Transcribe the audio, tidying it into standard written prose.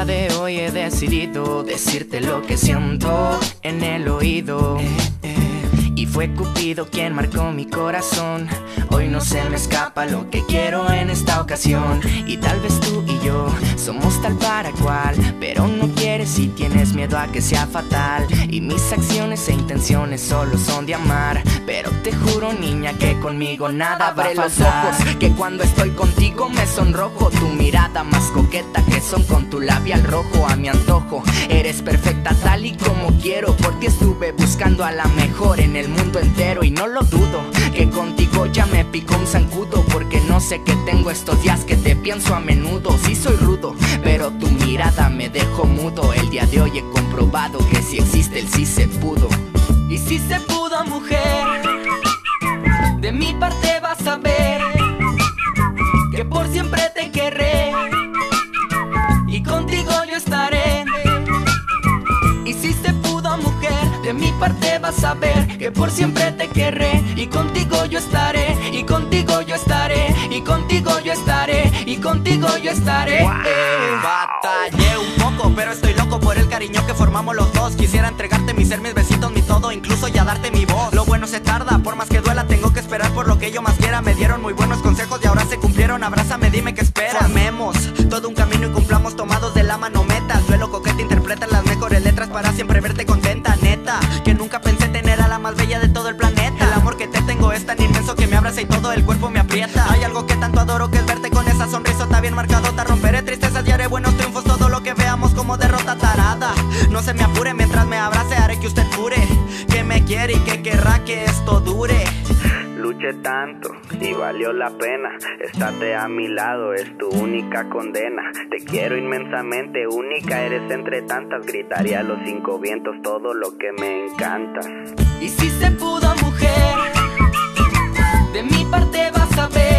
día de hoy he decidido decirte lo que siento en el oído. Y fue Cupido quien marcó mi corazón. Hoy no se me escapa lo que quiero en esta ocasión. Y tal vez tú y yo somos tal para cual, pero no quieres y tienes miedo a que sea fatal. Y mis acciones e intenciones solo son de amar, pero te juro, niña, que conmigo nada va a faltar. Abre los ojos, que cuando estoy contigo me sonrojo. Tu mirada más coqueta que son con tu labial rojo. A mi antojo, eres perfecta tal y como quiero. Por ti estuve buscando a la mejor en el mundo entero. Y no lo dudo, que contigo ya me picó un zancudo. Porque no sé qué tengo estos días que te pienso a menudo. Sí soy rudo, pero tu mirada me dejó mudo. El día de hoy he comprobado que si existe el sí se pudo. Y si se pudo, mujer, de mi parte vas a ver que por siempre te querré y contigo yo estaré. Y si se pudo, mujer, de mi parte vas a ver que por siempre te querré y contigo yo estaré, y contigo yo estaré, y contigo yo estaré, y contigo yo estaré. Batallé un poco, pero estoy loco por el cariño que formamos los dos. Quisiera entregarte mi ser, mis besitos, mi todo, incluso ya darte mi voz. Lo bueno se tarda, por más que duela tengo que esperar por lo que yo más quiera. Me dieron muy buenos consejos y ahora se cumplieron. Abrázame, dime qué esperas. Formemos todo un camino y cumplamos tomados de la mano metas. Duelo coqueta, interpreta las mejores letras para siempre verte contenta, neta. Que nunca pensé tener a la más bella de todo el planeta. El amor que te tengo es tan inmenso que me abraza y todo el cuerpo me aprieta. Hay algo que tanto adoro, que es verte con esa sonrisota bien marcadota. Romperé tristezas y haré buenos triunfos, todo lo que veamos como derrota tarada. No se me apure mientras me abrace, haré que usted jure que me quiere y que querrá que esto dure. Luché tanto y valió la pena. Estate a mi lado es tu única condena. Te quiero inmensamente, única eres entre tantas. Gritaría a los 5 vientos todo lo que me encanta. Y si se pudo, mujer, de mi parte vas a ver